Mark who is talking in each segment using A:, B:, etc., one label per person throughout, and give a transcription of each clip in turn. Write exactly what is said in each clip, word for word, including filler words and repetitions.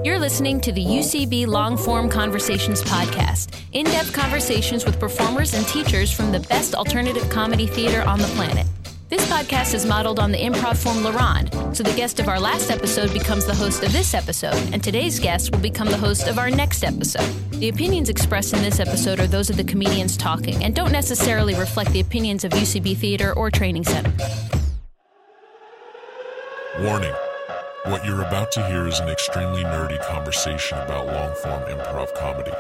A: You're listening to the U C B Long-Form Conversations podcast, in-depth conversations with performers and teachers from the best alternative comedy theater on the planet. This podcast is modeled on the improv form La Ronde, so the guest of our last episode becomes the host of this episode, and today's guest will become the host of our next episode. The opinions expressed in this episode are those of the comedians talking and don't necessarily reflect the opinions of U C B Theater or Training Center.
B: Warning. What you're about to hear is an extremely nerdy conversation about long-form improv comedy.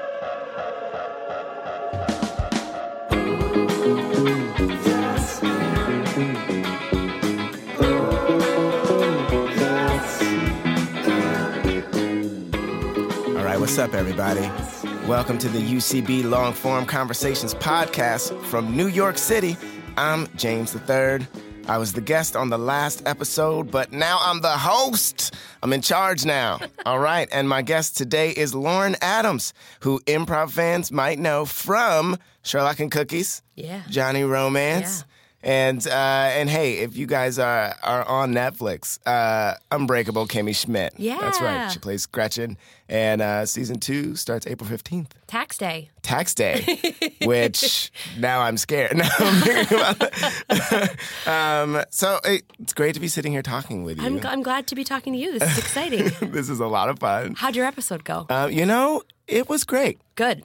C: All right, what's up, everybody? Welcome to the U C B Long-Form Conversations podcast from New York City. I'm James the Third. I was the guest on the last episode, but now I'm the host. I'm in charge now. All right, and my guest today is Lauren Adams, who improv fans might know from Sherlock and Cookies,
D: yeah,
C: Johnny Romance, yeah. and uh, and hey, if you guys are are on Netflix, uh, Unbreakable Kimmy Schmidt.
D: Yeah,
C: that's right. She plays Gretchen, and uh, season two starts April fifteenth.
D: Tax day.
C: Tax day, which now I'm scared. Now I'm thinking about it. um, so it, it's great to be sting here talking with you.
D: I'm, I'm glad to be talking to you. This is exciting.
C: This is a lot of fun.
D: How'd your episode go?
C: Uh, you know, it was great.
D: Good.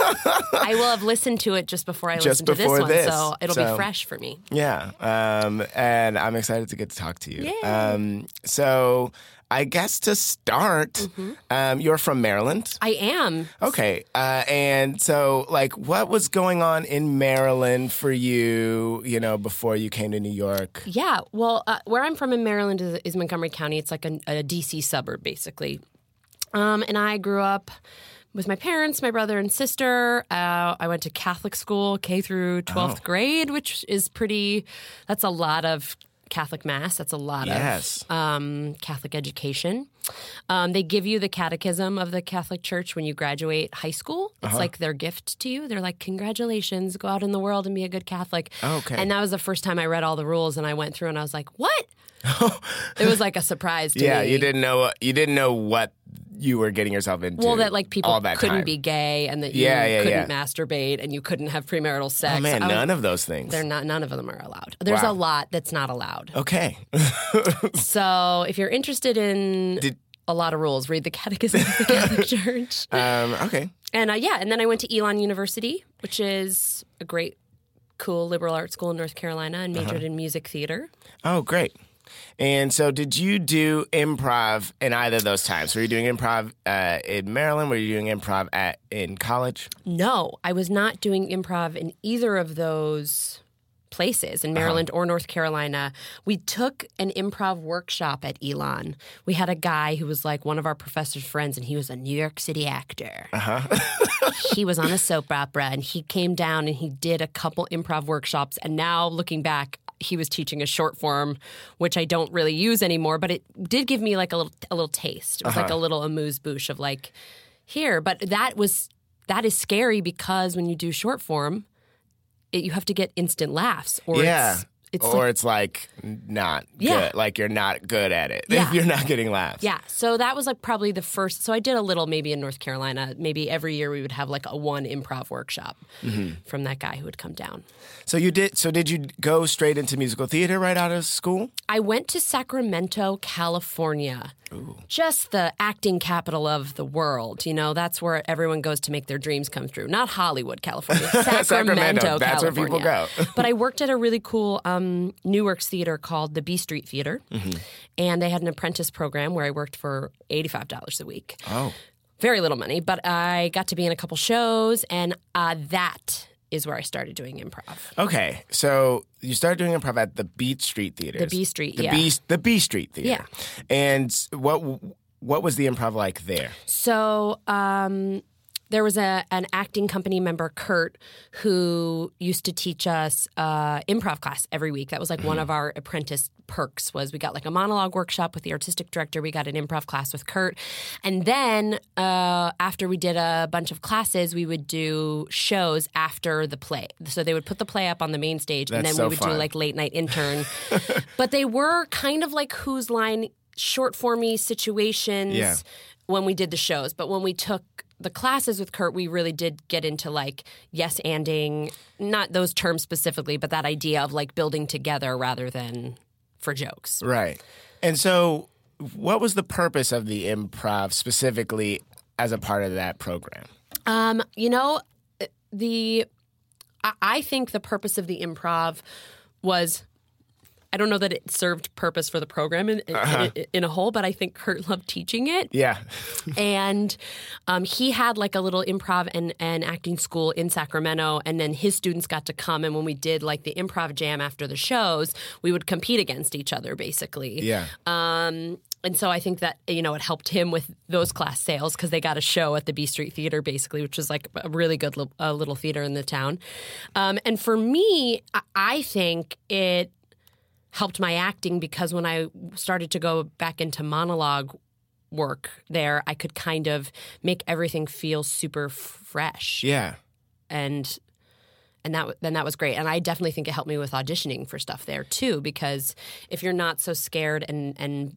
D: I will have listened to it just before I
C: just
D: listen to this
C: before
D: one,
C: this.
D: so it'll
C: so,
D: be fresh for me.
C: Yeah, um, and I'm excited to get to talk to you.
D: Yay.
C: Um, so I guess to start, mm-hmm. um, you're from Maryland.
D: I am.
C: Okay, uh, and so like, what was going on in Maryland for you? You know, before you came to New York.
D: Yeah. Well, uh, where I'm from in Maryland is, is Montgomery County. It's like a, a D C suburb, basically. Um, and I grew up with my parents, my brother and sister. Uh, I went to Catholic school, K through twelfth oh. grade, which is pretty. That's a lot of Catholic Mass. That's a lot
C: yes.
D: of um, Catholic education. Um, they give you the catechism of the Catholic Church when you graduate high school. It's uh-huh. like their gift to you. They're like, congratulations, go out in the world and be a good Catholic.
C: Oh, okay.
D: And that was the first time I read all the rules, and I went through and I was like, what? It was like a surprise to
C: yeah,
D: me.
C: Yeah, you didn't know. You didn't know what you were getting yourself into.
D: Well, that like people
C: that
D: couldn't
C: time.
D: be gay, and that you
C: yeah, yeah,
D: couldn't
C: yeah.
D: masturbate, and you couldn't have premarital sex.
C: Oh man,
D: was,
C: none of those things.
D: They're not. None of them are allowed. There's
C: wow.
D: a lot that's not allowed.
C: Okay.
D: So if you're interested in
C: Did,
D: a lot of rules, read the Catechism of the Catholic Church.
C: Um, okay.
D: And uh, yeah, and then I went to Elon University, which is a great, cool liberal arts school in North Carolina, and majored uh-huh. in music theater.
C: Oh, great. And so did you do improv in either of those times? Were you doing improv uh, in Maryland? Were you doing improv at in college?
D: No, I was not doing improv in either of those places, in Maryland uh-huh. or North Carolina. We took an improv workshop at Elon. We had a guy who was like one of our professor's friends, and he was a New York City actor. Uh-huh. He was on a soap opera, and he came down and he did a couple improv workshops. And now looking back, he was teaching a short form, which I don't really use anymore, but it did give me like a little a little taste. It was uh-huh. like a little amuse-bouche of like, here. But that was that is scary because when you do short form, it, you have to get instant laughs. Or
C: yeah.
D: it's, it's
C: or
D: like,
C: it's like not
D: yeah.
C: good. Like you're not good at it.
D: Yeah.
C: If you're not getting laughs.
D: Yeah. So that was like probably the first. So I did a little maybe in North Carolina. Maybe every year we would have like a one improv workshop mm-hmm. from that guy who would come down.
C: So you did. So did you go straight into musical theater right out of school?
D: I went to Sacramento, California.
C: Ooh.
D: Just the acting capital of the world. You know, that's where everyone goes to make their dreams come true. Not Hollywood, California. Sacramento,
C: Sacramento. That's
D: California.
C: where people go.
D: But I worked at a really cool um, New Works theater called the B Street Theater. Mm-hmm. And they had an apprentice program where I worked for eighty-five dollars a week.
C: Oh.
D: Very little money, but I got to be in a couple shows, and uh, that is where I started doing improv.
C: Okay, so you started doing improv at the B Street Theater.
D: The B Street,
C: the
D: yeah.
C: B, the B Street Theater.
D: Yeah.
C: And what what was the improv like there?
D: So um, there was a an acting company member, Kurt, who used to teach us uh, improv class every week. That was like mm-hmm. one of our apprentice perks was we got like a monologue workshop with the artistic director. We got an improv class with Kurt. And then uh, after we did a bunch of classes, we would do shows after the play. So they would put the play up on the main stage,
C: That's
D: and then
C: so
D: we would
C: fun.
D: do like late night intern. But they were kind of like Whose Line short-formy situations
C: Yeah.
D: when we did the shows. But when we took the classes with Kurt, we really did get into like yes-anding, not those terms specifically, but that idea of like building together rather than for jokes.
C: Right. And so what was the purpose of the improv specifically as a part of that program?
D: Um, you know, the I, I think the purpose of the improv was, I don't know that it served purpose for the program in, uh-huh. in, in a whole, but I think Kurt loved teaching it.
C: Yeah.
D: And um, he had like a little improv and, and acting school in Sacramento, and then his students got to come. And when we did like the improv jam after the shows, we would compete against each other, basically.
C: Yeah.
D: Um, and so I think that, you know, it helped him with those class sales because they got a show at the B Street Theater, basically, which was like a really good li- uh, little theater in the town. Um, and for me, I, I think it helped my acting because when I started to go back into monologue work there, I could kind of make everything feel super fresh.
C: Yeah.
D: And and that then that was great. And I definitely think it helped me with auditioning for stuff there too, because if you're not so scared and and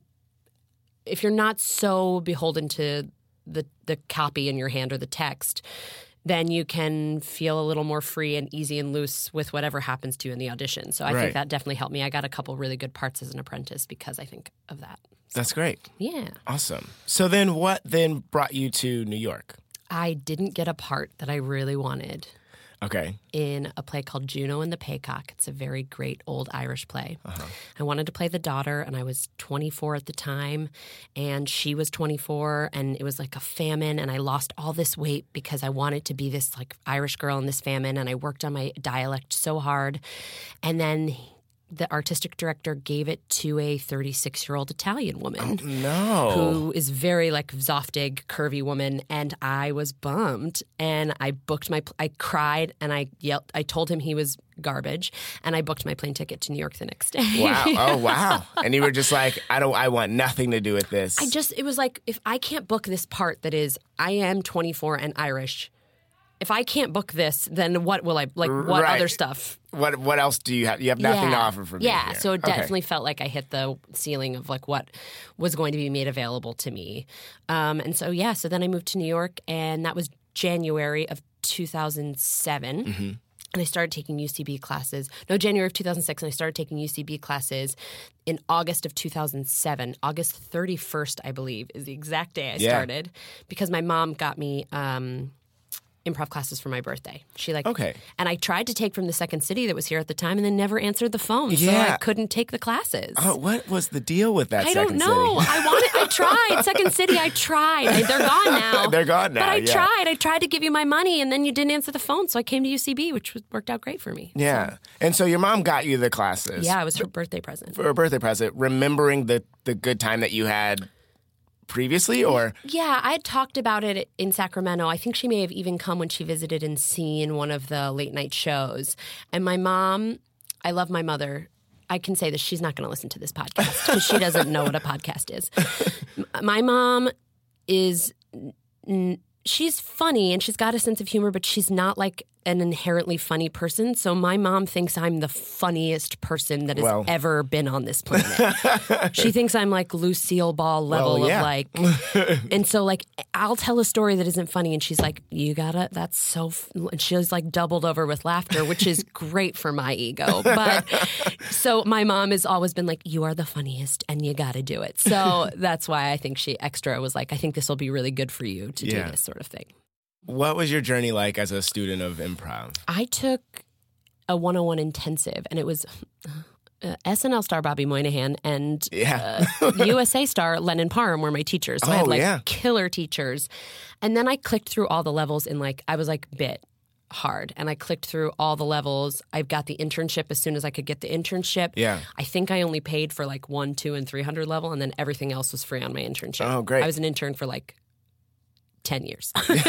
D: if you're not so beholden to the the copy in your hand or the text, then you can feel a little more free and easy and loose with whatever happens to you in the audition. So I
C: Right.
D: think that definitely helped me. I got a couple really good parts as an apprentice because I think of that. So,
C: That's great.
D: yeah.
C: Awesome. So then what then brought you to New York?
D: I didn't get a part that I really wanted
C: Okay.
D: in a play called Juno and the Paycock. It's a very great old Irish play.
C: Uh-huh.
D: I wanted to play the daughter, and I was twenty-four at the time, and she was twenty-four, and it was like a famine, and I lost all this weight because I wanted to be this like Irish girl in this famine, and I worked on my dialect so hard. And then the artistic director gave it to a thirty-six-year-old Italian woman.
C: Oh, no.
D: Who is very like Zoftig, curvy woman, and I was bummed. And I booked my, I cried, and I yelled. I told him he was garbage, and I booked my plane ticket to New York the next day.
C: Wow. Oh, wow. And you were just like, I don't, I want nothing to do with this.
D: I just, it was like, if I can't book this part that is, I am twenty-four and Irish. If I can't book this, then what will I, like, what
C: Right.
D: other stuff?
C: What What else do you have? You have nothing
D: yeah.
C: to offer for me.
D: Yeah,
C: here.
D: so it
C: Okay.
D: definitely felt like I hit the ceiling of like what was going to be made available to me. Um, and so, yeah, so then I moved to New York, and that was January of two thousand seven.
C: Mm-hmm.
D: And I started taking U C B classes. No, January of two thousand six, and I started taking U C B classes in August of two thousand seven. August thirty-first, I believe, is the exact day I
C: Yeah.
D: started because my mom got me um, improv classes for my birthday. She like
C: Okay.
D: And I tried to take from the Second City that was here at the time, and then never answered the phone, so
C: Yeah.
D: I couldn't take the classes.
C: Oh, what was the deal with that
D: I
C: Second
D: don't know.
C: City?
D: I wanted. I tried Second City. I tried. I, they're gone now.
C: They're gone now,
D: But I
C: yeah.
D: tried. I tried to give you my money, and then you didn't answer the phone. So I came to U C B, which was, worked out great for me.
C: Yeah. And so your mom got you the classes.
D: Yeah, it was her birthday present.
C: For a birthday present, remembering the, the good time that you had previously, or?
D: Yeah, I had talked about it in Sacramento. I think she may have even come when she visited and seen one of the late night shows. And my mom, I love my mother. I can say this, she's not going to listen to this podcast because she doesn't know what a podcast is. My mom is, she's funny and she's got a sense of humor, but she's not like an inherently funny person. So my mom thinks I'm the funniest person that has
C: Well.
D: ever been on this planet. She thinks I'm like Lucille Ball level
C: Well, yeah.
D: of like, and so like I'll tell a story that isn't funny, and she's like, "You gotta, that's so," f-. and she's like doubled over with laughter, which is great for my ego. But so my mom has always been like, "You are the funniest, and you got to do it." So that's why I think she extra was like, "I think this will be really good for you to
C: Yeah.
D: do this sort of thing."
C: What was your journey like as a student of improv?
D: I took a one oh one intensive, and it was uh, S N L star Bobby Moynihan and
C: Yeah.
D: uh, U S A star Lennon Parham were my teachers. So I had
C: Oh,
D: like
C: yeah.
D: killer teachers. And then I clicked through all the levels in like, I was like bit hard, and I clicked through all the levels. I got the internship as soon as I could get the internship.
C: Yeah.
D: I think I only paid for like one, two, and three hundred level, and then everything else was free on my internship.
C: Oh, great.
D: I was an intern for like ten years.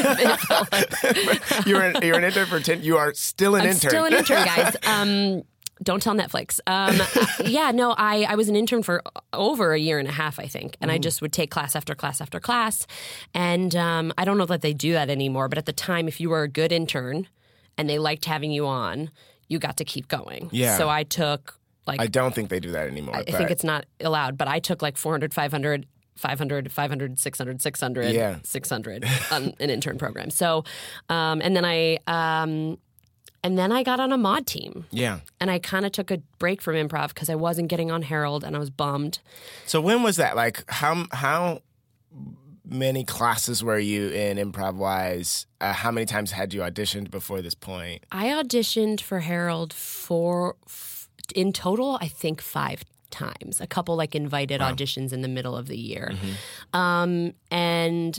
C: you're an, you're an intern for ten. You are still an
D: I'm
C: intern.
D: still an intern, guys. Um, don't tell Netflix. Um, yeah, no, I, I was an intern for over a year and a half, I think. And I just would take class after class after class. And um, I don't know that they do that anymore. But at the time, if you were a good intern and they liked having you on, you got to keep going.
C: Yeah.
D: So I took Like
C: I don't think they do that anymore.
D: I
C: but...
D: think it's not allowed, but I took like four hundred, five hundred, five hundred, five hundred, six hundred, six hundred,
C: yeah.
D: six hundred on an intern program. So, um, and then I, um, and then I got on a mod team.
C: Yeah.
D: And I kind of took a break from improv because I wasn't getting on Herald and I was bummed.
C: So when was that? Like how, how many classes were you in improv-wise? Uh, how many times had you auditioned before this point?
D: I auditioned for Herald for, f- in total, I think five times. A couple like invited wow. auditions in the middle of the year. Mm-hmm. Um, and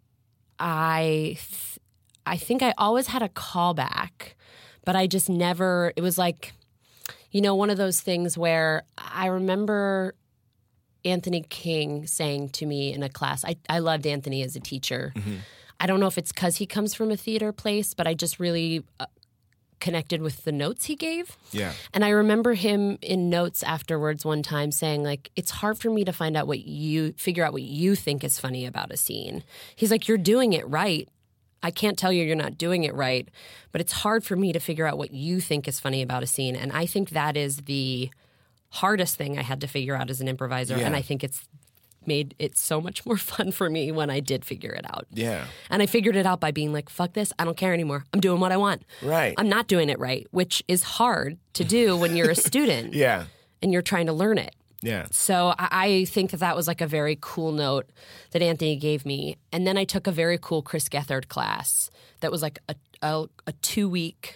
D: I, th- I think I always had a callback, but I just never, it was like, you know, one of those things where I remember Anthony King saying to me in a class, I, I loved Anthony as a teacher. Mm-hmm. I don't know if it's because he comes from a theater place, but I just really uh, connected with the notes he gave.
C: Yeah.
D: And I remember him in notes afterwards one time saying, like, it's hard for me to find out what you, figure out what you think is funny about a scene. He's like, you're doing it right. I can't tell you you're not doing it right, but it's hard for me to figure out what you think is funny about a scene. And I think that is the hardest thing I had to figure out as an improviser, yeah. and I think it's made it so much more fun for me when I did figure it out.
C: Yeah.
D: And I figured it out by being like, fuck this, I don't care anymore. I'm doing what I want.
C: Right.
D: I'm not doing it right, which is hard to do when you're a student.
C: Yeah.
D: And you're trying to learn it.
C: Yeah.
D: So I, I think that that was like a very cool note that Anthony gave me. And then I took a very cool Chris Gethard class that was like a, a, a two-week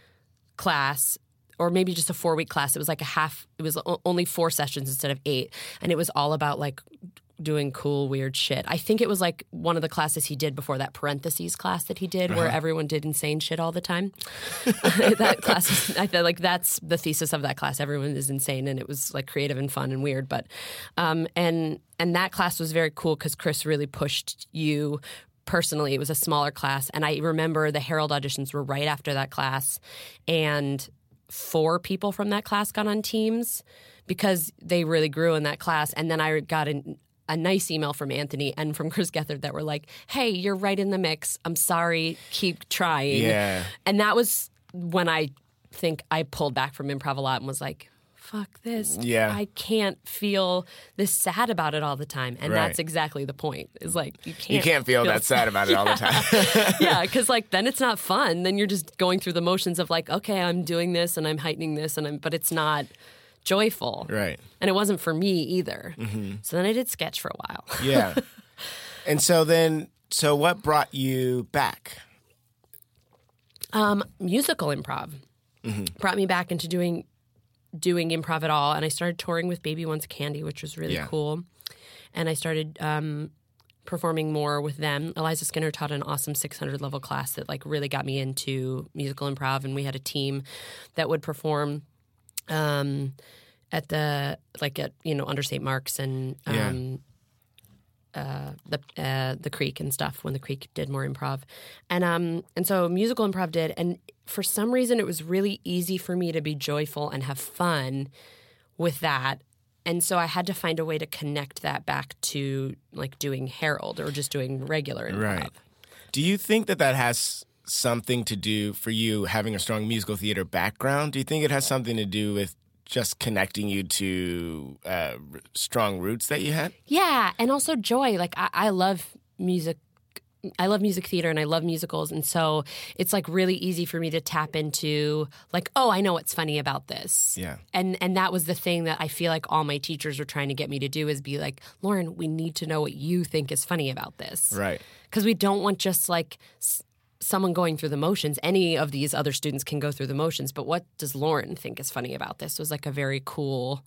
D: class, or maybe just a four-week class. It was like a half, it was only four sessions instead of eight. And it was all about like doing cool, weird shit. I think it was like one of the classes he did before that parentheses class that he did uh-huh. where everyone did insane shit all the time. That class, was, I feel like that's the thesis of that class. Everyone is insane, and it was like creative and fun and weird. But, um, and, and that class was very cool because Chris really pushed you personally. It was a smaller class. And I remember the Herald auditions were right after that class. And four people from that class got on teams because they really grew in that class. And then I got an, a nice email from Anthony and from Chris Gethard that were like, hey, you're right in the mix. I'm sorry. Keep trying.
C: Yeah.
D: And that was when I think I pulled back from improv a lot and was like, fuck this.
C: Yeah.
D: I can't feel this sad about it all the time. And
C: right.
D: that's exactly the point. Is like, you can't
C: You can't feel, feel that sad, sad about it all the time.
D: Yeah, because like then it's not fun. Then you're just going through the motions of like, okay, I'm doing this and I'm heightening this, and I'm, but it's not joyful.
C: Right.
D: And it wasn't for me either.
C: Mm-hmm.
D: So then I did sketch for a while.
C: Yeah. And so then, so what brought you back?
D: Um, musical improv mm-hmm. brought me back into doing doing improv at all. And I started touring with Baby Wants Candy, which was really yeah. cool. And I started um, performing more with them. Eliza Skinner taught an awesome six hundred level class that like really got me into musical improv. And we had a team that would perform um, at the, like at, you know, under Saint Mark's and um, yeah. Uh, the uh, the Creek and stuff when the Creek did more improv, and um and so musical improv did, and for some reason it was really easy for me to be joyful and have fun with that, and so I had to find a way to connect that back to like doing Herald or just doing regular improv.
C: Right. Do you think that that has something to do for you having a strong musical theater background? Do you think it has something to do with just connecting you to uh, strong roots that you had?
D: Yeah, and also joy. Like, I, I love music. I love music theater and I love musicals. And so it's, like, really easy for me to tap into, like, oh, I know what's funny about this.
C: Yeah.
D: And and that was the thing that I feel like all my teachers were trying to get me to do is be like, Lauren, we need to know what you think is funny about this.
C: Right.
D: Because we don't want just, like, s- someone going through the motions. Any of these other students can go through the motions, but what does Lauren think is funny about this? It was like a very cool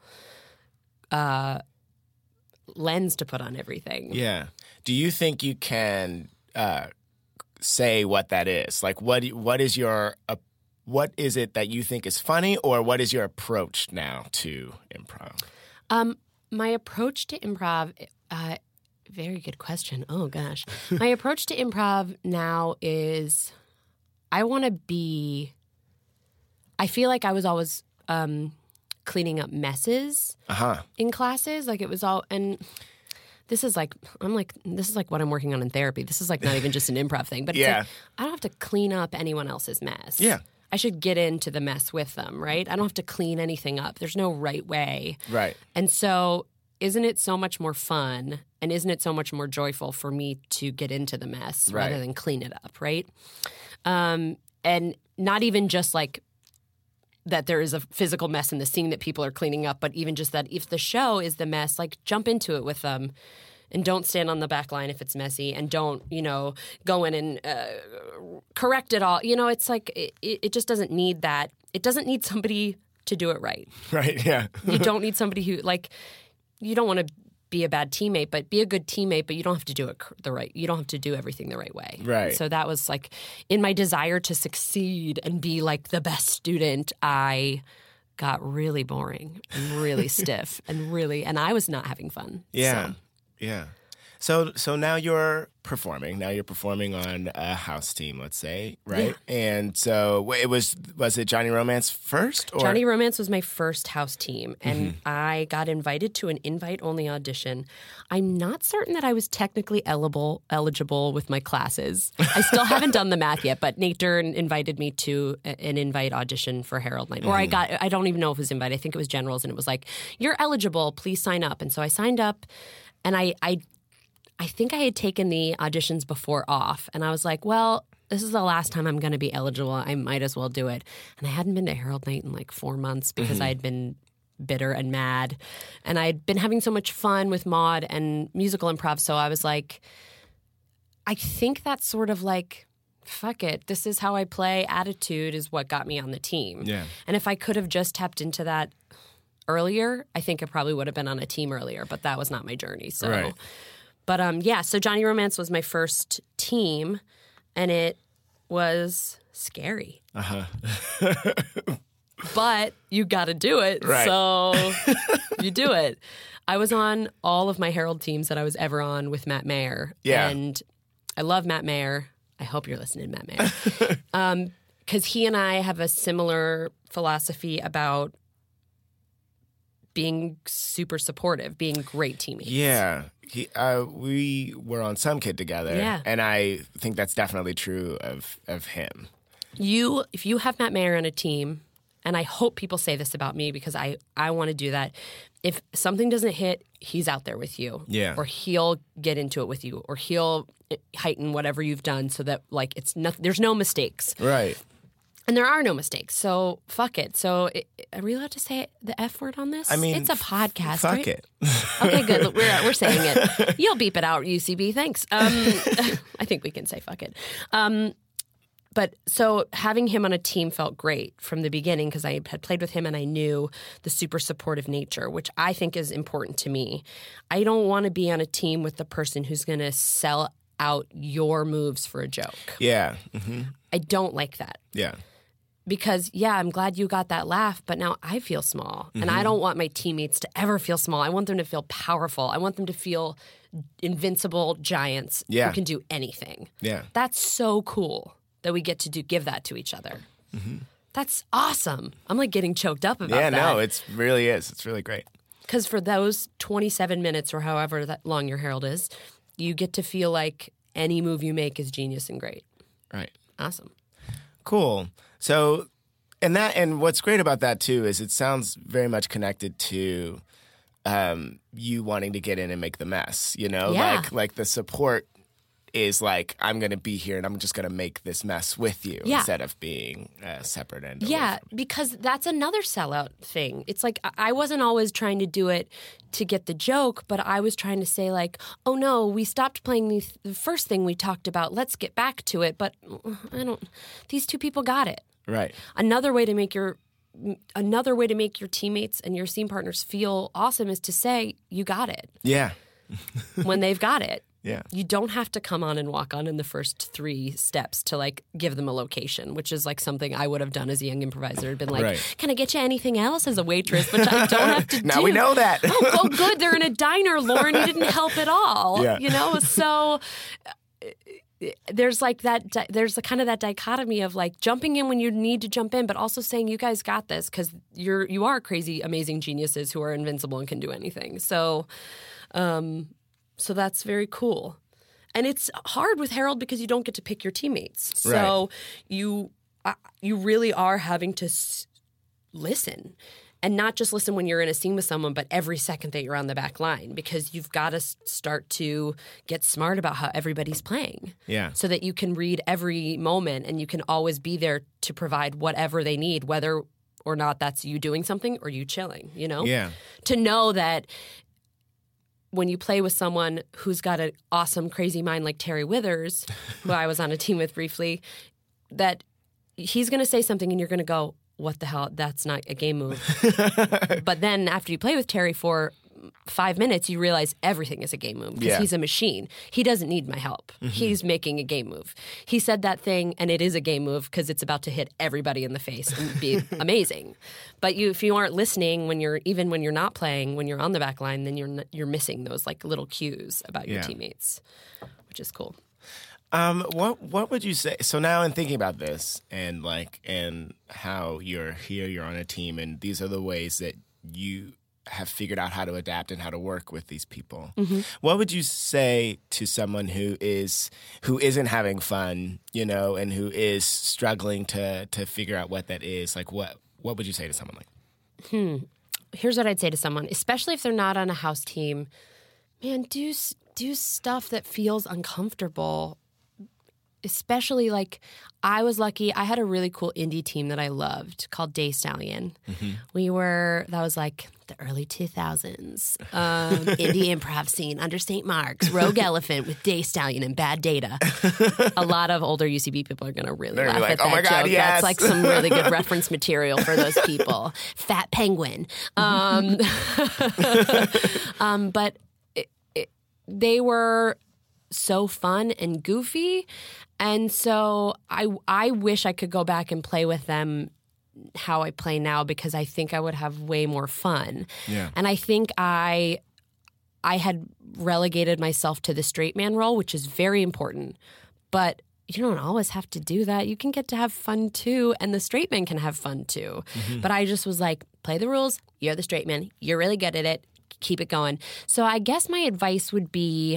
D: uh, lens to put on everything.
C: Yeah. Do you think you can uh, say what that is? Like, what what is your uh, what is it that you think is funny, or what is your approach now to improv?
D: Um, my approach to improv. Uh, Very good question. Oh, gosh. My approach to improv now is I want to be – I feel like I was always um, cleaning up messes
C: uh-huh.
D: in classes. Like it was all – and this is like – I'm like – this is like what I'm working on in therapy. This is like not even just an improv thing. But it's
C: yeah.
D: like I don't have to clean up anyone else's mess.
C: Yeah.
D: I should get into the mess with them, right? I don't have to clean anything up. There's no right way.
C: Right.
D: And so isn't it so much more fun and isn't it so much more joyful for me to get into the mess
C: Right.
D: rather than clean it up, right? Um, and not even just like that there is a physical mess in the scene that people are cleaning up, but even just that if the show is the mess, like jump into it with them and don't stand on the back line if it's messy and don't, you know, go in and uh, correct it all. You know, it's like it, it just doesn't need that. It doesn't need somebody to do it right.
C: Right, yeah.
D: You don't need somebody who, like, you don't want to be a bad teammate, but be a good teammate, but you don't have to do it the right, you don't have to do everything the right way.
C: Right.
D: So that was like, in my desire to succeed and be like the best student, I got really boring and really stiff and really, and I was not having fun.
C: Yeah,
D: So.
C: yeah. So so now you're performing. Now you're performing on a house team, let's say, right?
D: Yeah.
C: And so wh- it was was it Johnny Romance first? Or?
D: Johnny Romance was my first house team, and
C: Mm-hmm.
D: I got invited to an invite-only audition. I'm not certain that I was technically eligible eligible with my classes. I still haven't done the math yet, but Nate Dern invited me to a- an invite audition for Harold Night. Or I
C: Mm-hmm.
D: got, I don't even know if it was invite. I think it was generals, and it was like, you're eligible, please sign up. And so I signed up, and I, I I think I had taken the auditions before off, and I was like, well, this is the last time I'm going to be eligible. I might as well do it. And I hadn't been to Harold Night in like four months because
C: Mm-hmm.
D: I had been bitter and mad. And I'd been having so much fun with Maude and musical improv, so I was like, I think that's sort of like, fuck it, this is how I play. Attitude is what got me on the team.
C: Yeah.
D: And if I could have just tapped into that earlier, I think I probably would have been on a team earlier, but that was not my journey. So.
C: Right.
D: But um, yeah, so Johnny Romance was my first team, and it was scary.
C: Uh-huh.
D: But you got to do it,
C: Right.
D: so you do it. I was on all of my Herald teams that I was ever on with Matt Mayer.
C: Yeah.
D: And I love Matt Mayer. I hope you're listening, Matt Mayer. um, because he and I have a similar philosophy about being super supportive, being great teammates.
C: Yeah. He, uh, we were on Some Kid together,
D: Yeah.
C: and I think that's definitely true of, of him.
D: You, if you have Matt Mayer on a team, and I hope people say this about me because I, I want to do that. If something doesn't hit, he's out there with you.
C: Yeah.
D: Or he'll get into it with you, or he'll heighten whatever you've done so that like it's not, there's no mistakes.
C: Right.
D: And there are no mistakes. So fuck it. So it, are we allowed to say the F word on this?
C: I mean,
D: it's a podcast,
C: fuck
D: right?
C: it.
D: Okay, good. Look, We're we're saying it. You'll beep it out, U C B. Thanks. Um, I think we can say fuck it. Um, but so having him on a team felt great from the beginning because I had played with him and I knew the super supportive nature, which I think is important to me. I don't want to be on a team with the person who's going to sell out your moves for a joke.
C: Yeah. hmm
D: I don't like that.
C: Yeah.
D: Because, yeah, I'm glad you got that laugh, but now I feel small.
C: Mm-hmm.
D: And I don't want my teammates to ever feel small. I want them to feel powerful. I want them to feel invincible giants
C: Yeah.
D: who can do anything.
C: Yeah.
D: That's so cool that we get to do give that to each other. That's awesome. I'm like getting choked up about
C: Yeah,
D: that.
C: no, it really is. It's really great.
D: Because for those twenty-seven minutes or however that long your Herald is, you get to feel like any move you make is genius and great.
C: Right.
D: Awesome.
C: Cool. So, and that, and what's great about that too is it sounds very much connected to um, you wanting to get in and make the mess. You know,
D: Yeah.
C: like like the support is like I'm going to be here and I'm just going to make this mess with you
D: Yeah.
C: instead of being uh, separate and
D: Yeah, because that's another sellout thing. It's like I- I wasn't always trying to do it to get the joke, but I was trying to say like, oh no, we stopped playing the, the first thing we talked about. Let's get back to it. But uh, I don't. These two people got it.
C: right.
D: Another way to make your another way to make your teammates and your scene partners feel awesome is to say you got it
C: Yeah.
D: when they've got it.
C: Yeah.
D: You don't have to come on and walk on in the first three steps to like give them a location, which is like something I would have done as a young improviser. I'd been like,
C: Right.
D: can I get you anything else as a waitress? Which I don't have to do.
C: Now we know that.
D: oh, oh, good. They're in a diner, Lauren. You didn't help at all.
C: Yeah.
D: You know, so uh, there's like that, di- there's a kind of that dichotomy of like jumping in when you need to jump in, but also saying you guys got this because you're, you are crazy, amazing geniuses who are invincible and can do anything. So, um, So that's very cool. And it's hard with Harold because you don't get to pick your teammates. So
C: Right.
D: you I, you really are having to s- listen. And not just listen when you're in a scene with someone, but every second that you're on the back line, because you've got to start to get smart about how everybody's playing.
C: Yeah.
D: So that you can read every moment and you can always be there to provide whatever they need, whether or not that's you doing something or you chilling, you know?
C: Yeah.
D: To know that when you play with someone who's got an awesome, crazy mind like Terry Withers, who I was on a team with briefly, that he's going to say something and you're going to go, what the hell? That's not a game move. But then after you play with Terry for five minutes, you realize everything is a game move because
C: Yeah.
D: he's a machine. He doesn't need my help. Mm-hmm. He's making a game move. He said that thing, and it is a game move because it's about to hit everybody in the face and be amazing. But you, if you aren't listening when you're even when you're not playing, when you're on the back line, then you're n- you're missing those like little cues about your
C: Yeah.
D: teammates, which is cool.
C: Um, what what would you say? So now in thinking about this and like and how you're here, you're on a team, and these are the ways that you have figured out how to adapt and how to work with these people. Mm-hmm. What would you say to someone who is who isn't having fun, you know, and who is struggling to to figure out what that is? Like what what would you say to someone like?
D: Hmm. Here's what I'd say to someone, especially if they're not on a house team. Man, do do stuff that feels uncomfortable. Especially, like, I was lucky. I had a really cool indie team that I loved called Day Stallion. Mm-hmm. We were, that was like the early two thousands. Um, indie improv scene under Saint Mark's, Rogue Elephant with Day Stallion and Bad Data. A lot of older U C B people are going to really
C: They're
D: laugh
C: like,
D: at that
C: oh my God,
D: joke.
C: yes.
D: That's like some really good reference material for those people. Fat Penguin. Um, um, but it, it, they were so fun and goofy. And so I, I wish I could go back and play with them how I play now because I think I would have way more fun.
C: Yeah.
D: And I think I I had relegated myself to the straight man role, which is very important. But you don't always have to do that. You can get to have fun too, and the straight man can have fun too. Mm-hmm. But I just was like, play the rules. You're the straight man. You're really good at it. Keep it going. So I guess my advice would be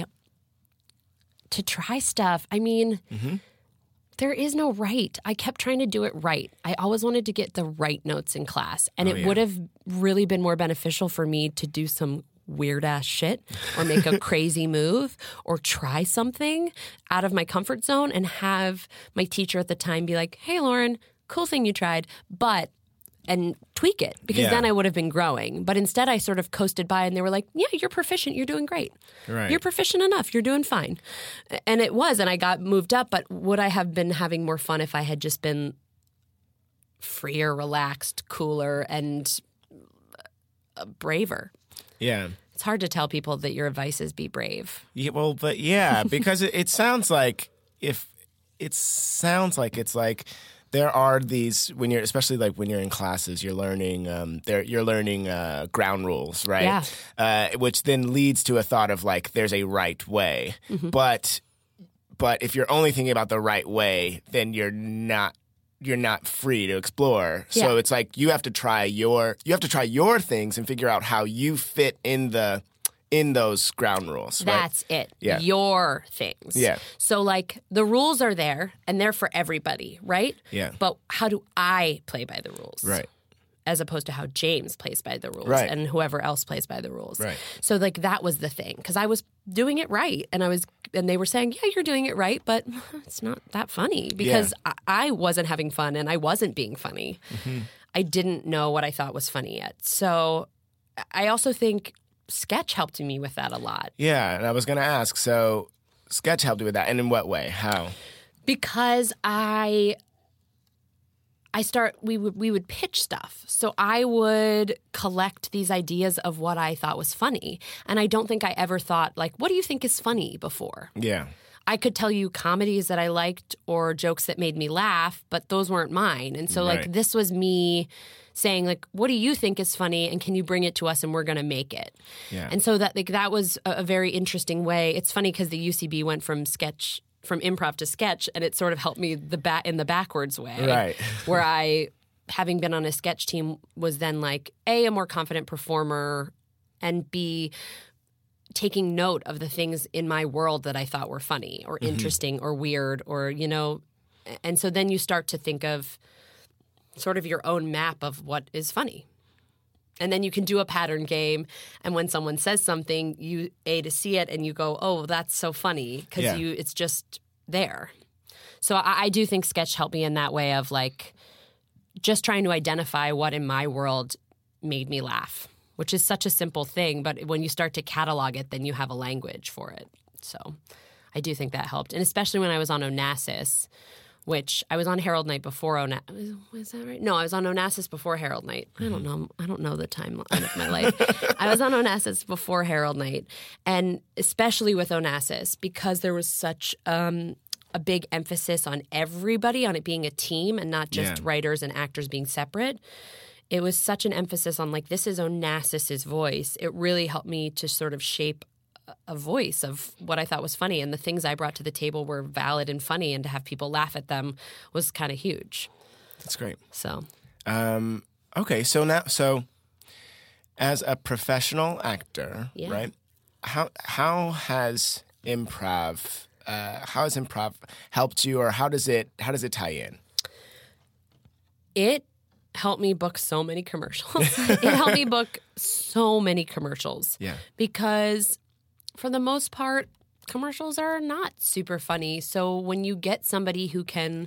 D: to try stuff. I mean, mm-hmm. there is no right. I kept trying to do it right. I always wanted to get the right notes in class. And
C: oh,
D: it
C: yeah.
D: would have really been more beneficial for me to do some weird ass shit or make a crazy move or try something out of my comfort zone and have my teacher at the time be like, hey, Lauren, cool thing you tried, but and tweak it because
C: yeah.
D: then I would have been growing. But instead I sort of coasted by and they were like, yeah, you're proficient. You're doing great.
C: Right.
D: You're proficient enough. You're doing fine. And it was, and I got moved up. But would I have been having more fun if I had just been freer, relaxed, cooler, and uh, braver?
C: Yeah.
D: It's hard to tell people that your advice is be brave.
C: Yeah, well, but yeah, because it, it sounds like if it sounds like it's like there are these when you're especially like when you're in classes, you're learning um, there you're learning uh, ground rules, right?
D: Yeah.
C: Uh, which then leads to a thought of like there's a right way, mm-hmm. but but if you're only thinking about the right way, then you're not. You're not free to explore. So
D: yeah.
C: it's like you have to try your you have to try your things and figure out how you fit in the in those ground rules. Right?
D: That's it.
C: Yeah.
D: Your things.
C: Yeah.
D: So like the rules are there and they're for everybody, right?
C: Yeah.
D: But how do I play by the rules?
C: Right.
D: As opposed to how James plays by the rules
C: right.
D: and whoever else plays by the rules.
C: Right.
D: So like that was the thing because I was doing it right and I was and they were saying, yeah, you're doing it right, but it's not that funny because
C: yeah.
D: I, I wasn't having fun and I wasn't being funny. Mm-hmm. I didn't know what I thought was funny yet. So I also think sketch helped me with that a lot.
C: Yeah, and I was going to ask, so sketch helped you with that, and in what way? How?
D: Because I... I start, we would we would pitch stuff. So I would collect these ideas of what I thought was funny. And I don't think I ever thought, like, what do you think is funny before?
C: Yeah.
D: I could tell you comedies that I liked or jokes that made me laugh, but those weren't mine. And so,
C: right.
D: like, this was me saying, like, what do you think is funny? And can you bring it to us and we're going to make it?
C: Yeah.
D: And so that, like, that was a, a very interesting way. It's funny because the U C B went from sketch from improv to sketch, and it sort of helped me the ba- in the backwards way.
C: Right.
D: Where I, having been on a sketch team, was then like, A, a more confident performer, and B, taking note of the things in my world that I thought were funny or interesting mm-hmm. or weird or, you know, And so then you start to think of sort of your own map of what is funny. And then you can do a pattern game, and when someone says something, you A, to see it, and you go, oh, that's so funny, because
C: Yeah.
D: you it's just there. So I, I do think sketch helped me in that way of, like, just trying to identify what in my world made me laugh, which is such a simple thing, but when you start to catalog it, then you have a language for it. So I do think that helped, and especially when I was on Onassis, which I was on Herald Night before Onassis. Was that right? No, I was on Onassis before Herald Night. I don't know. I don't know the timeline of my life. I was on Onassis before Herald Night, and especially with Onassis, because there was such um, a big emphasis on everybody, on it being a team and not just
C: Yeah.
D: writers and actors being separate. It was such an emphasis on, like, this is Onassis's voice. It really helped me to sort of shape a voice of what I thought was funny, and the things I brought to the table were valid and funny, and to have people laugh at them was kind of huge.
C: That's great.
D: So,
C: Um, okay, so now, so as a professional actor,
D: Yeah.
C: right? How how has improv uh, how has improv helped you, or how does it how does it tie in?
D: it helped me book so many commercials. It helped me book so many commercials.
C: Yeah.
D: Because for the most part, commercials are not super funny. So when you get somebody who can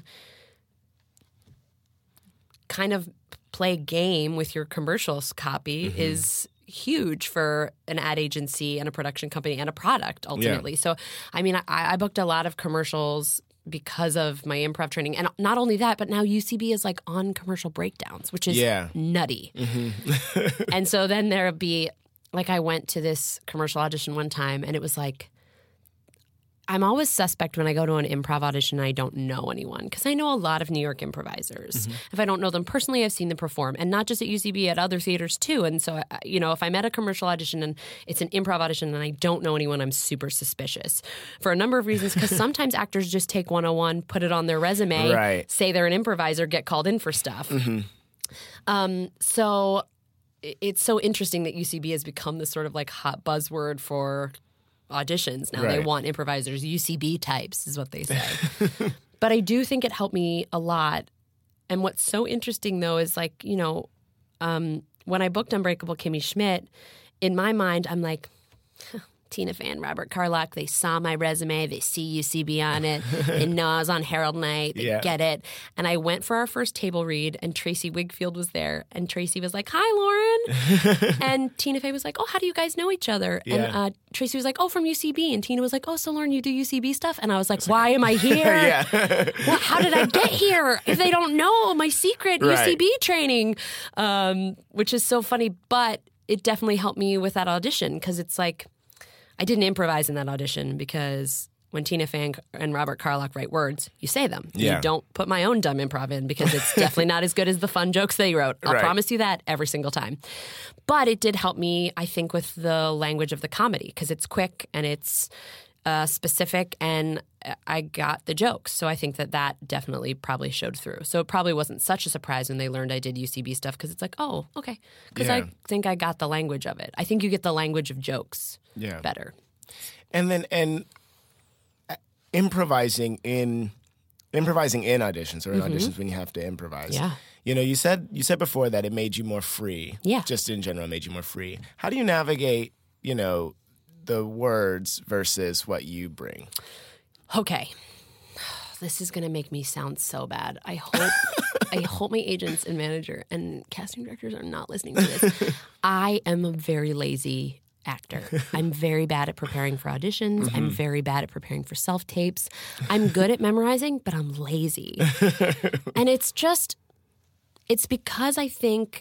D: kind of play a game with your commercials copy
C: Mm-hmm.
D: is huge for an ad agency and a production company and a product ultimately. So, I mean, I, I booked a lot of commercials because of my improv training. And not only that, but now U C B is like on commercial breakdowns, which is
C: Yeah.
D: nutty. And so then there'll be, like, I went to this commercial audition one time, and it was like, I'm always suspect when I go to an improv audition and I don't know anyone, because I know a lot of New York improvisers. If I don't know them personally, I've seen them perform, and not just at U C B, at other theaters too. And so, uh, you know, if I'm at a commercial audition and it's an improv audition and I don't know anyone, I'm super suspicious for a number of reasons, because sometimes actors just take one oh one, put it on their resume,
C: Right.
D: say they're an improviser, get called in for stuff. Um, so it- it's so interesting that U C B has become this sort of like hot buzzword for auditions. Now they
C: Right.
D: want improvisers. U C B types is what they say. But I do think it helped me a lot. And what's so interesting, though, is, like, you know, um, when I booked Unbreakable Kimmy Schmidt, in my mind, I'm like, Tina Fey and Robert Carlock, they saw my resume, they see U C B on it, they know I was on Herald Night, they
C: Yeah.
D: get it. And I went for our first table read, and Tracy Wigfield was there, and Tracy was like, "Hi, Lauren." And Tina Fey was like, "Oh, how do you guys know each other?" And
C: Yeah.
D: uh, Tracy was like, "Oh, from U C B." And Tina was like, "Oh, so Lauren, you do U C B stuff?" And I was like, "Why am I here?
C: Yeah.
D: Well, how did I get here if they don't know my secret
C: Right.
D: U C B training?" Um, which is so funny, but it definitely helped me with that audition, because it's like, I didn't improvise in that audition, because when Tina Fey and Robert Carlock write words, you say them.
C: Yeah.
D: You don't put my own dumb improv in, because it's definitely not as good as the fun jokes they wrote. I'll
C: Right.
D: promise you that every single time. But it did help me, I think, with the language of the comedy, because it's quick and it's uh, specific, and I got the jokes. So I think that that definitely probably showed through. So it probably wasn't such a surprise when they learned I did U C B stuff, because it's like, oh, okay. Because
C: Yeah.
D: I think I got the language of it. I think you get the language of jokes
C: Yeah.
D: better.
C: And then and uh, improvising in improvising in auditions or in auditions when you have to improvise.
D: Yeah.
C: You know, you said you said before that it made you more free.
D: Yeah.
C: Just in general, it made you more free. How do you navigate, you know, the words versus what you bring?
D: Okay. This is going to make me sound so bad. I hope I hope my agents and manager and casting directors are not listening to this. I am a very lazy actor. I'm very bad at preparing for auditions. I'm very bad at preparing for self-tapes. I'm good at memorizing, but I'm lazy. And it's just, it's because I think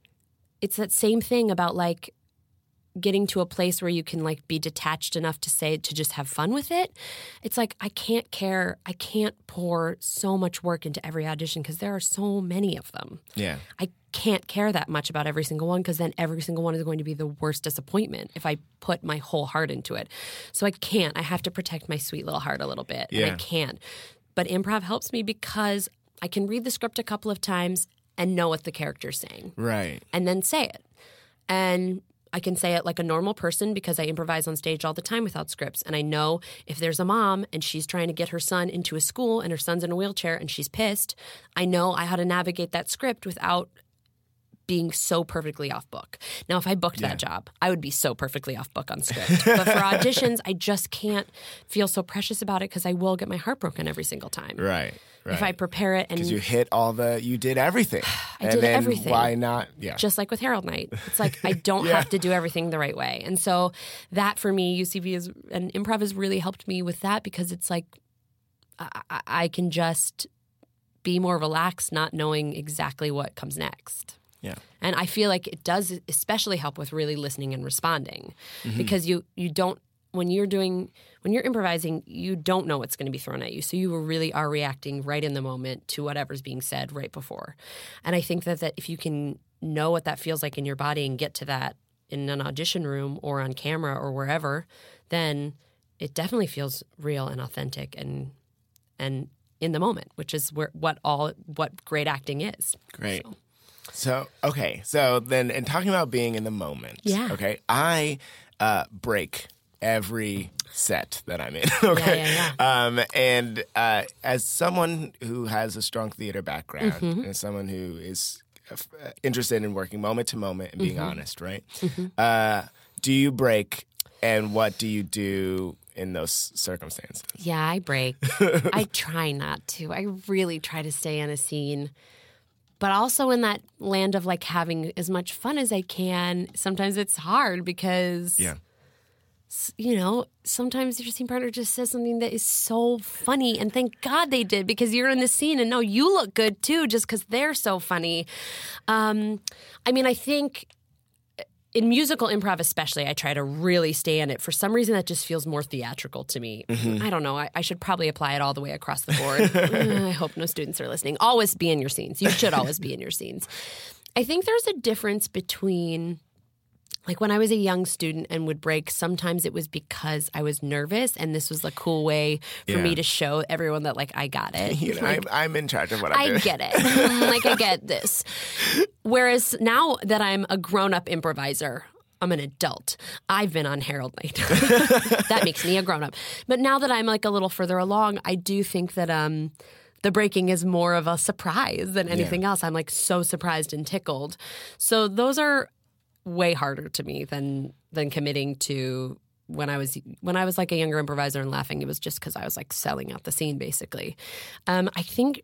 D: it's that same thing about, like, getting to a place where you can, like, be detached enough to say, to just have fun with it. It's like, I can't care. I can't pour so much work into every audition, because there are so many of them.
C: Yeah.
D: I can't care that much about every single one, because then every single one is going to be the worst disappointment if I put my whole heart into it. So I can't. I have to protect my sweet little heart a little bit.
C: Yeah.
D: And I can't. But improv helps me, because I can read the script a couple of times and know what the character's saying,
C: Right.
D: and then say it. And I can say it like a normal person because I improvise on stage all the time without scripts. And I know if there's a mom and she's trying to get her son into a school and her son's in a wheelchair and she's pissed, I know I how to navigate that script without being so perfectly off book. Now, if I booked yeah. that job, I would be so perfectly off book on script. But for auditions, I just can't feel so precious about it because I will get my heart broken every single time.
C: Right. Right.
D: If I prepare it and...
C: Because you hit all the... You did everything.
D: I
C: and
D: did
C: then
D: everything.
C: Why not? Yeah.
D: Just like with Harold Night. It's like I don't
C: yeah.
D: have to do everything the right way. And so that for me, U C B is... And improv has really helped me with that because it's like I, I can just be more relaxed not knowing exactly what comes next.
C: Yeah.
D: And I feel like it does especially help with really listening and responding mm-hmm. because you, you don't, when you're doing, when you're improvising, you don't know what's going to be thrown at you. So you really are reacting right in the moment to whatever's being said right before. And I think that, that if you can know what that feels like in your body and get to that in an audition room or on camera or wherever, then it definitely feels real and authentic and, and in the moment, which is where, what all, what great acting is.
C: Great.
D: So.
C: So, okay. So then, in talking about being in the moment,
D: yeah.
C: okay, I uh, break every set that I'm in, okay?
D: Yeah, yeah, yeah.
C: Um, and uh, as someone who has a strong theater background
D: mm-hmm.
C: and someone who is uh, interested in working moment to moment and being
D: mm-hmm.
C: honest, right?
D: Mm-hmm.
C: Uh, do you break, and what do you do in those circumstances?
D: Yeah, I break. I try not to. I really try to stay in a scene. But also in that land of like having as much fun as I can, sometimes it's hard because,
C: yeah.
D: you know, sometimes your scene partner just says something that is so funny. And thank God they did because you're in the scene and no, you look good too just because they're so funny. Um, I mean, I think in musical improv especially, I try to really stay in it. For some reason, that just feels more theatrical to me. Mm-hmm. I don't know. I, I should probably apply it all the way across the board. I hope no students are listening. Always be in your scenes. You should always be in your scenes. I think there's a difference between, like when I was a young student and would break, sometimes it was because I was nervous and this was a cool way for
C: yeah.
D: me to show everyone that like I got it.
C: You know,
D: like,
C: I'm, I'm in charge of what I'm
D: I
C: doing.
D: I get it. Like I get this. Whereas now that I'm a grown-up improviser, I'm an adult. I've been on Harold Night. That makes me a grown-up. But now that I'm like a little further along, I do think that um, the breaking is more of a surprise than anything yeah. else. I'm like so surprised and tickled. So those are way harder to me than than committing to when I was when I was like a younger improviser and laughing. It was just because I was like selling out the scene basically. Um, I think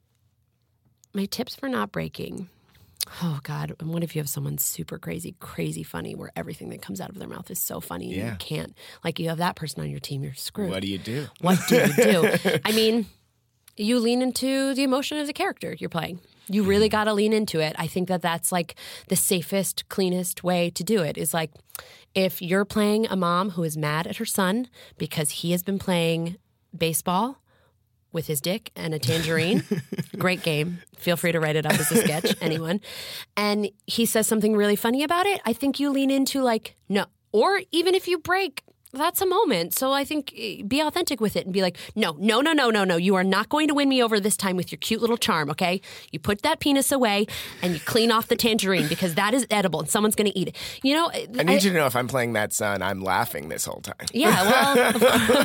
D: my tips for not breaking. Oh, God. And what if you have someone super crazy, crazy funny where everything that comes out of their mouth is so funny
C: yeah.
D: and you can't, like you have that person on your team, you're screwed.
C: What do you do?
D: What do you do? I mean, you lean into the emotion of the character you're playing. You really got to lean into it. I think that that's like the safest, cleanest way to do it is like if you're playing a mom who is mad at her son because he has been playing baseball with his dick and a tangerine. Great game. Feel free to write it up as a sketch, anyone. And he says something really funny about it. I think you lean into like, no. Or even if you break, that's a moment. So I think be authentic with it and be like, no, no, no, no, no, no. You are not going to win me over this time with your cute little charm, okay? You put that penis away and you clean off the tangerine because that is edible and someone's going to eat it. You know,
C: I need I, you to know if I'm playing that son, I'm laughing this whole time.
D: Yeah, well.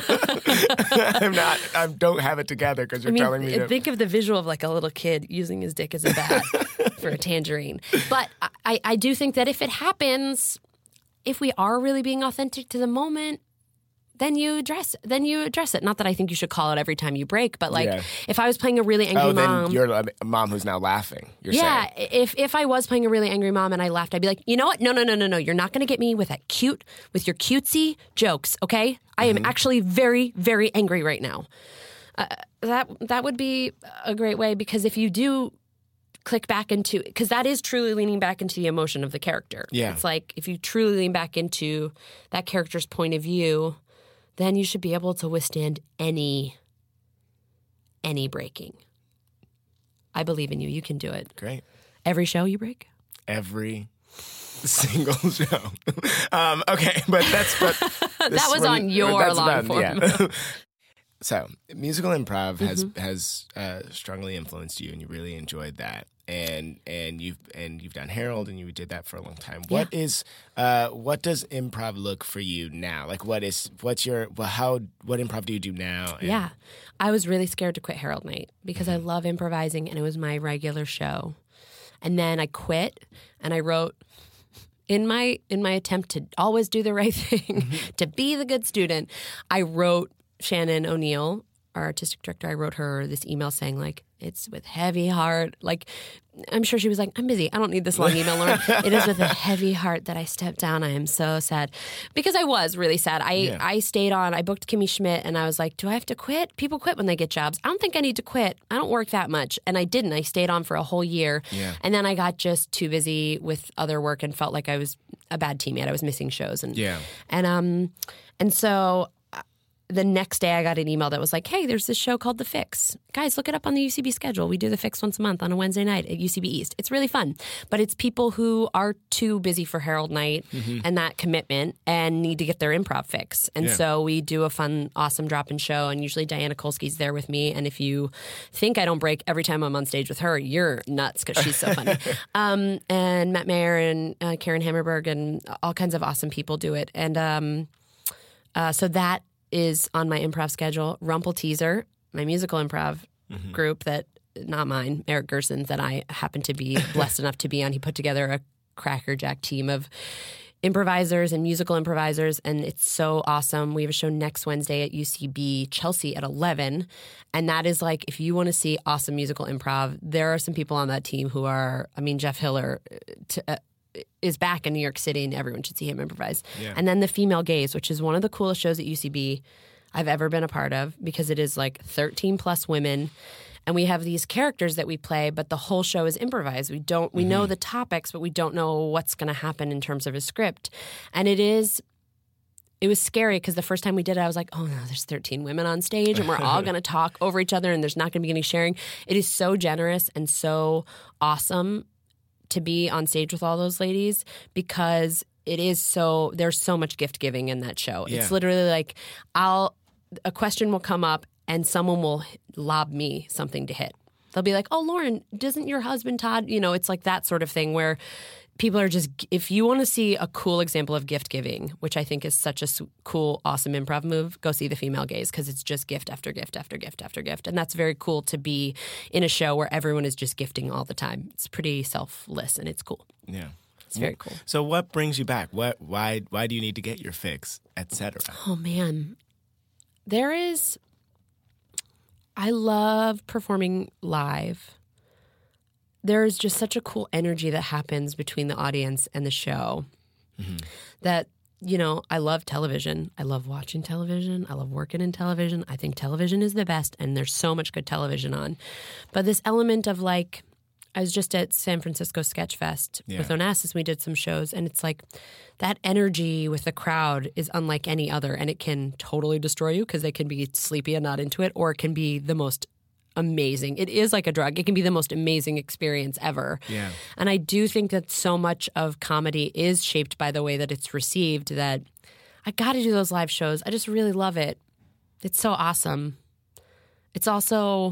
C: I'm not, I don't have it together because you're
D: I mean,
C: telling me to.
D: Think of the visual of like a little kid using his dick as a bat for a tangerine. But I, I do think that if it happens, if we are really being authentic to the moment, then you address then you address it. Not that I think you should call it every time you break, but like
C: yeah.
D: if I was playing a really angry
C: oh, then
D: mom,
C: you're a mom who's now laughing. You're
D: yeah,
C: saying.
D: if if I was playing a really angry mom and I laughed, I'd be like, you know what? No, no, no, no, no. You're not going to get me with that cute with your cutesy jokes. Okay, I am mm-hmm. actually very, very angry right now. Uh, that that would be a great way because if you do click back into, because that is truly leaning back into the emotion of the character.
C: Yeah,
D: it's like if you truly lean back into that character's point of view, then you should be able to withstand any, any breaking. I believe in you. You can do it.
C: Great.
D: Every show you break?
C: Every single show. um, okay, but that's... But
D: that was on your long
C: done,
D: form.
C: Yeah. So musical improv has mm-hmm. has uh, strongly influenced you, and you really enjoyed that. And and you've and you've done Harold, and you did that for a long time. Yeah. What is uh, what does improv look for you now? Like, what is what's your well, how what improv do you do now? And
D: yeah, I was really scared to quit Harold Night because mm-hmm. I love improvising, and it was my regular show. And then I quit, and I wrote. In my in my attempt to always do the right thing, mm-hmm. to be the good student, I wrote Shannon O'Neill, our artistic director, I wrote her this email saying, like, it's with heavy heart. Like, I'm sure she was like, I'm busy. I don't need this long email, Lauren. It is with a heavy heart that I stepped down. I am so sad. Because I was really sad. I, yeah. I stayed on. I booked Kimmy Schmidt, and I was like, do I have to quit? People quit when they get jobs. I don't think I need to quit. I don't work that much. And I didn't. I stayed on for a whole year.
C: Yeah.
D: And then I got just too busy with other work and felt like I was a bad teammate. I was missing shows. And,
C: yeah.
D: And, um, and so... the next day I got an email that was like, hey, there's this show called The Fix. Guys, look it up on the U C B schedule. We do The Fix once a month on a Wednesday night at U C B East. It's really fun. But it's people who are too busy for Harold Night mm-hmm. and that commitment and need to get their improv fix. And yeah. so we do a fun, awesome drop-in show, and usually Diana Kolsky's there with me. And if you think I don't break every time I'm on stage with her, you're nuts because she's so funny. um, and Matt Mayer and uh, Karen Hammerberg and all kinds of awesome people do it. And um, uh, so that is on my improv schedule. Rumple Teaser, my musical improv mm-hmm. group that, not mine, Eric Gerson's, that I happen to be blessed enough to be on. He put together a crackerjack team of improvisers and musical improvisers, and it's so awesome. We have a show next Wednesday at U C B Chelsea at eleven, and that is like, if you want to see awesome musical improv, there are some people on that team who are, I mean, Jeff Hiller, to, uh, is back in New York City, and everyone should see him improvise.
C: Yeah.
D: And then The Female Gaze, which is one of the coolest shows at U C B I've ever been a part of, because it is like thirteen plus women, and we have these characters that we play, but the whole show is improvised. We don't we mm-hmm. know the topics, but we don't know what's going to happen in terms of a script. And it is it was scary because the first time we did it, I was like, oh no, there's thirteen women on stage, and we're all going to talk over each other, and there's not going to be any sharing. It is so generous and so awesome to be on stage with all those ladies, because it is so, there's so much gift giving in that show.
C: Yeah.
D: It's literally like, I'll, a question will come up and someone will lob me something to hit. They'll be like, oh, Lauren, doesn't your husband Todd, you know, it's like that sort of thing where people are just, if you want to see a cool example of gift giving, which I think is such a cool, awesome improv move, go see The Female Gaze, because it's just gift after gift after gift after gift. And that's very cool to be in a show where everyone is just gifting all the time. It's pretty selfless, and it's cool.
C: Yeah.
D: It's very cool.
C: So what brings you back? What, why, why do you need to get your fix, et cetera?
D: Oh, man. There is, I love performing live. There is just such a cool energy that happens between the audience and the show mm-hmm. that, you know, I love television. I love watching television. I love working in television. I think television is the best, and there's so much good television on. But this element of, like, I was just at San Francisco Sketch Fest yeah. with Onassis. We did some shows, and it's like that energy with the crowd is unlike any other, and it can totally destroy you because they can be sleepy and not into it, or it can be the most amazing. It is like a drug. It can be the most amazing experience ever.
C: Yeah.
D: And I do think that so much of comedy is shaped by the way that it's received, that I got to do those live shows. I just really love it. It's so awesome. It's also,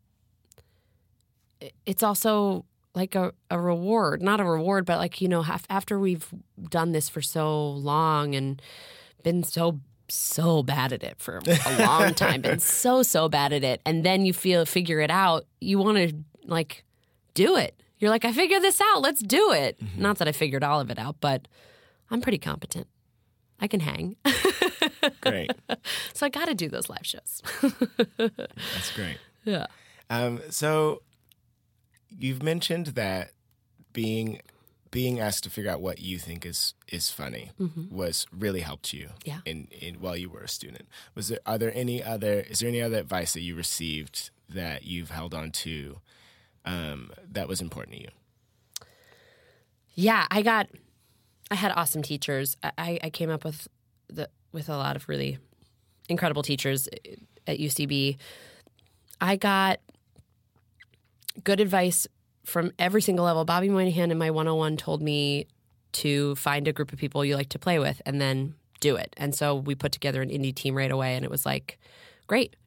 D: it's also like a, a reward, not a reward, but like, you know, after we've done this for so long and been so so bad at it for a long time, been so, so bad at it. And then you feel, figure it out. You want to like do it. You're like, I figured this out. Let's do it. Mm-hmm. Not that I figured all of it out, but I'm pretty competent. I can hang.
C: Great.
D: So I got to do those live shows.
C: That's great.
D: Yeah.
C: Um, so you've mentioned that being being asked to figure out what you think is is funny mm-hmm. was really helped you
D: yeah.
C: in, in while you were a student. Was there are there any other is there any other advice that you received that you've held on to um, that was important to you?
D: Yeah, I got I had awesome teachers. I, I came up with the with a lot of really incredible teachers at U C B. I got good advice from every single level. Bobby Moynihan in my one oh one told me to find a group of people you like to play with and then do it. And so we put together an indie team right away, and it was like, great.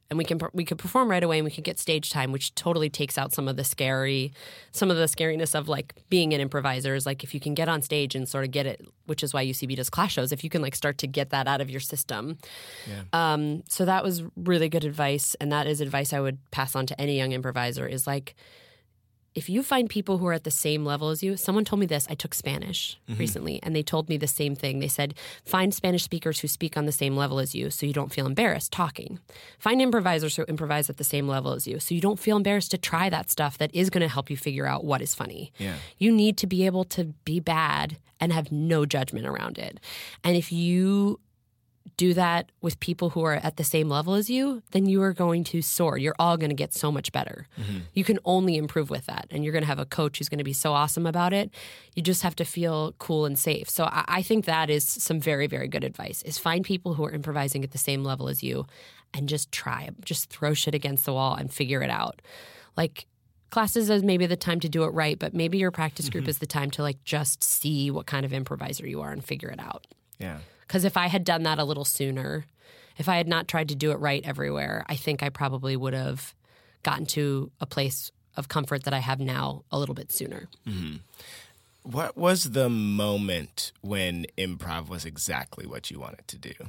D: and we can we could perform right away, and we could get stage time, which totally takes out some of the scary, some of the scariness of like being an improviser. Is like if you can get on stage and sort of get it, which is why U C B does class shows. If you can like start to get that out of your system, yeah. Um, so that was really good advice, and that is advice I would pass on to any young improviser. Is like, if you find people who are at the same level as you, someone told me this. I took Spanish mm-hmm. recently, and they told me the same thing. They said, find Spanish speakers who speak on the same level as you so you don't feel embarrassed talking. Find improvisers who improvise at the same level as you so you don't feel embarrassed to try that stuff that is going to help you figure out what is funny.
C: Yeah.
D: You need to be able to be bad and have no judgment around it. And if you do that with people who are at the same level as you, then you are going to soar. You're all going to get so much better. Mm-hmm. You can only improve with that. And you're going to have a coach who's going to be so awesome about it. You just have to feel cool and safe. So I, I think that is some very, very good advice, is find people who are improvising at the same level as you and just try. Just throw shit against the wall and figure it out. Like, classes is maybe the time to do it right, but maybe your practice group mm-hmm. is the time to like just see what kind of improviser you are and figure it out.
C: Yeah.
D: Because if I had done that a little sooner, if I had not tried to do it right everywhere, I think I probably would have gotten to a place of comfort that I have now a little bit sooner.
C: Mm-hmm. What was the moment when improv was exactly what you wanted to do?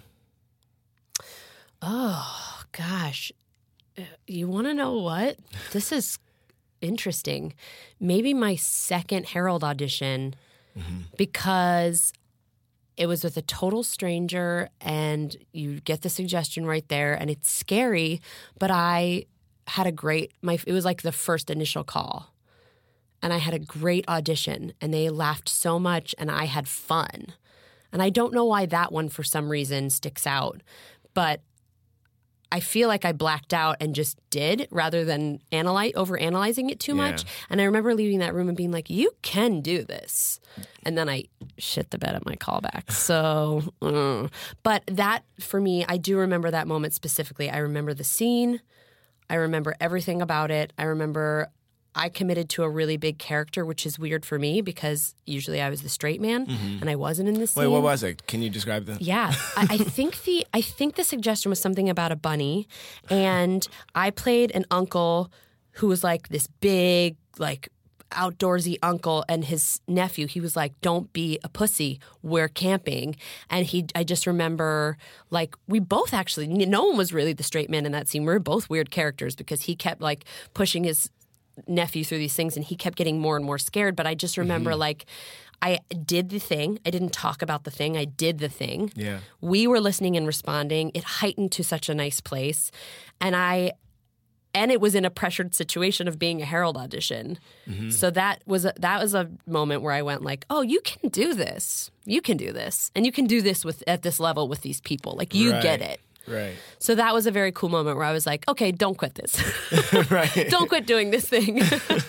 D: Oh, gosh. You want to know what? This is interesting. Maybe my second Herald audition, mm-hmm. because it was with a total stranger, and you get the suggestion right there, and it's scary, but I had a great, my it was like the first initial call, and I had a great audition, and they laughed so much, and I had fun. And I don't know why that one, for some reason, sticks out, but I feel like I blacked out and just did rather than analyze, over-analyzing it too much. Yeah. And I remember leaving that room and being like, you can do this. And then I shit the bed at my callback. So, mm. But that, for me, I do remember that moment specifically. I remember the scene. I remember everything about it. I remember I committed to a really big character, which is weird for me because usually I was the straight man, mm-hmm. and I wasn't in this scene.
C: Wait, what was it? Can you describe that?
D: Yeah, I, I think the I think the suggestion was something about a bunny, and I played an uncle who was like this big, like outdoorsy uncle, and his nephew. He was like, "Don't be a pussy. We're camping." And he, I just remember, like, we both actually, no one was really the straight man in that scene. We were both weird characters because he kept like pushing his nephew through these things, and he kept getting more and more scared. But I just remember, mm-hmm. like, I did the thing. I didn't talk about the thing. I did the thing.
C: Yeah.
D: We were listening and responding. It heightened to such a nice place, and I, and it was in a pressured situation of being a Herald audition. Mm-hmm. So that was a, that was a moment where I went like, oh, you can do this. You can do this, and you can do this with at this level with these people. Like, you
C: right.
D: get it.
C: Right.
D: So that was a very cool moment where I was like, okay, don't quit this.
C: Right.
D: Don't quit doing this thing.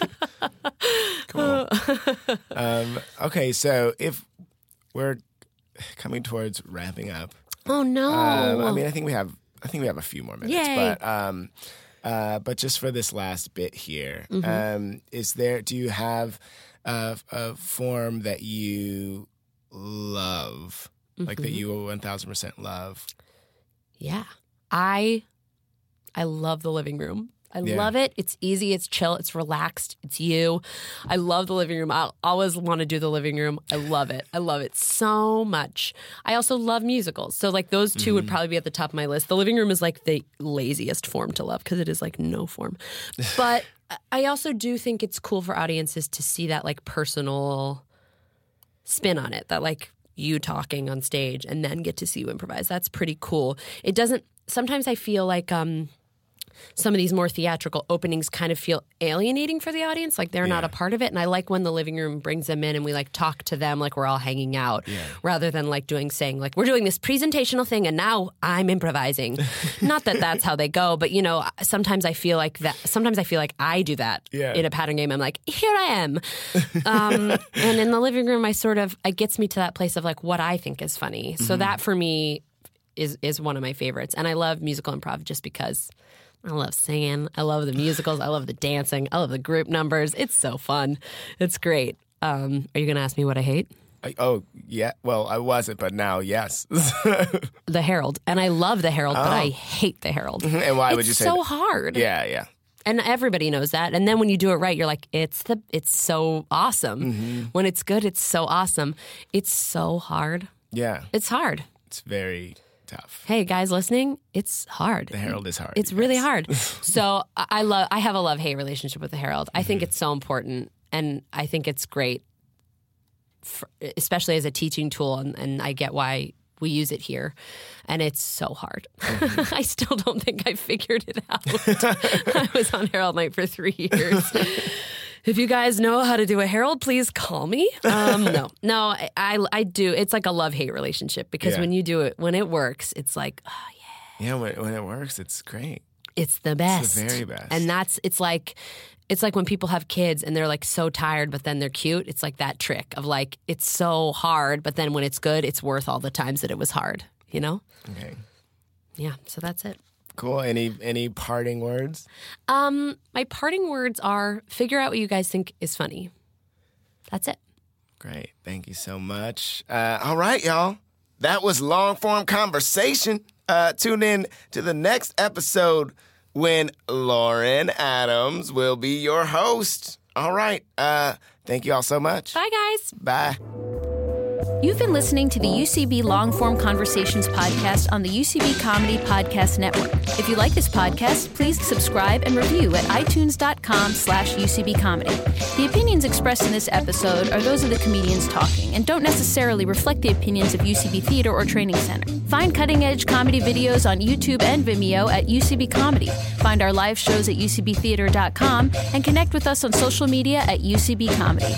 C: Cool. um, okay, so if we're coming towards wrapping up.
D: Oh no.
C: Um, I mean, I think we have I think we have a few more minutes.
D: Yay.
C: But um, uh, but just for this last bit here, mm-hmm. um, is there do you have a, a form that you love? Mm-hmm. Like that you one thousand percent love?
D: Yeah. I I love the living room. I
C: yeah.
D: love it. It's easy. It's chill. It's relaxed. It's you. I love the living room. I always want to do the living room. I love it. I love it so much. I also love musicals. So like those two mm-hmm. would probably be at the top of my list. The living room is like the laziest form to love because it is like no form. But I also do think it's cool for audiences to see that like personal spin on it, that like you talking on stage and then get to see you improvise. That's pretty cool. It doesn't, sometimes I feel like um, some of these more theatrical openings kind of feel alienating for the audience, like they're yeah. not a part of it. And I like when the living room brings them in and we like talk to them like we're all hanging out yeah. rather than like doing, saying like, we're doing this presentational thing and now I'm improvising. Not that that's how they go, but you know, sometimes I feel like that, sometimes I feel like I do that yeah. in a pattern game. I'm like, here I am. Um, and in the living room, I sort of, it gets me to that place of like what I think is funny. Mm-hmm. So that for me is, is one of my favorites. And I love musical improv just because I love singing. I love the musicals. I love the dancing. I love the group numbers. It's so fun. It's great. Um, are you going to ask me what I hate?
C: I, oh, yeah. Well, I wasn't, but now, yes.
D: The Herald. And I love the Herald,
C: Oh.
D: but I hate the Herald.
C: And why
D: it's
C: would you say
D: so
C: that?
D: hard.
C: Yeah, yeah.
D: And everybody knows that. And then when you do it right, you're like, it's the it's so awesome.
C: Mm-hmm.
D: When it's good, it's so awesome. It's so hard.
C: Yeah.
D: It's hard.
C: It's very tough.
D: Hey, guys listening, it's hard.
C: The Herald is hard.
D: It's
C: you
D: really
C: guys.
D: hard. So I I love. I have a love-hate relationship with the Herald. I think
C: Mm-hmm.
D: it's so important, and I think it's great, for, especially as a teaching tool. And, and I get why we use it here, and it's so hard.
C: Mm-hmm.
D: I still don't think I figured it out. I was on Herald Night for three years. If you guys know how to do a Herald, please call me. Um, no, no, I, I, I do. It's like a love-hate relationship because
C: Yeah.
D: when you do it, when it works, it's like, oh, yeah.
C: Yeah, when, when it works, it's great.
D: It's the best.
C: very best.
D: And that's, it's like, it's like when people have kids and they're like so tired, but then they're cute. It's like that trick of like, it's so hard, but then when it's good, it's worth all the times that it was hard, you know?
C: Okay.
D: Yeah, so that's it.
C: Cool. Any any parting words?
D: Um, my parting words are figure out what you guys think is funny. That's it.
C: Great. Thank you so much. Uh, all right, y'all. That was Long Form Conversation. Uh, tune in to the next episode when Lauren Adams will be your host. All right. Uh, thank you all so much.
D: Bye, guys.
C: Bye.
A: You've been listening to the U C B Long Form Conversations podcast on the U C B Comedy Podcast Network. If you like this podcast, please subscribe and review at itunes.com slash UCB Comedy. The opinions expressed in this episode are those of the comedians talking and don't necessarily reflect the opinions of U C B Theater or Training Center. Find cutting-edge comedy videos on YouTube and Vimeo at U C B Comedy. Find our live shows at U C B theater dot com and connect with us on social media at U C B Comedy.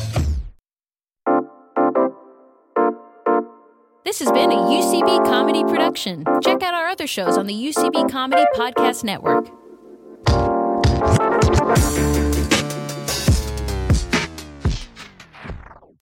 A: This has been a U C B Comedy production. Check out our other shows on the U C B Comedy Podcast Network.